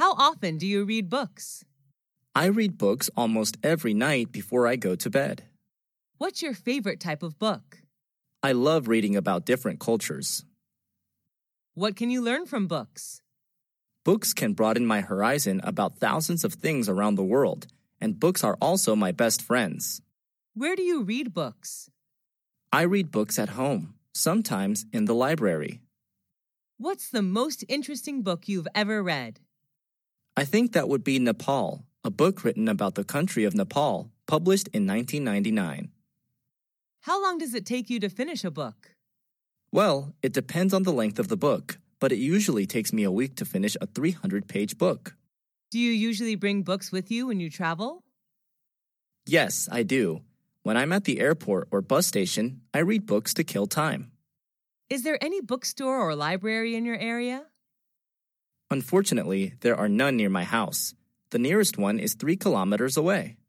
How often do you read books? I read books almost every night before I go to bed. What's your favorite type of book? I love reading about different cultures. What can you learn from books? Books can broaden my horizon about thousands of things around the world, and books are also my best friends. Where do you read books? I read books at home, sometimes in the library. What's the most interesting book you've ever read? I think that would be Nepal, a book written about the country of Nepal, published in 1999. How long does it take you to finish a book? Well, it depends on the length of the book, but it usually takes me a week to finish a 300-page book. Do you usually bring books with you when you travel? Yes, I do. When I'm at the airport or bus station, I read books to kill time. Is there any bookstore or library in your area? Unfortunately, there are none near my house. The nearest one is 3 kilometers away.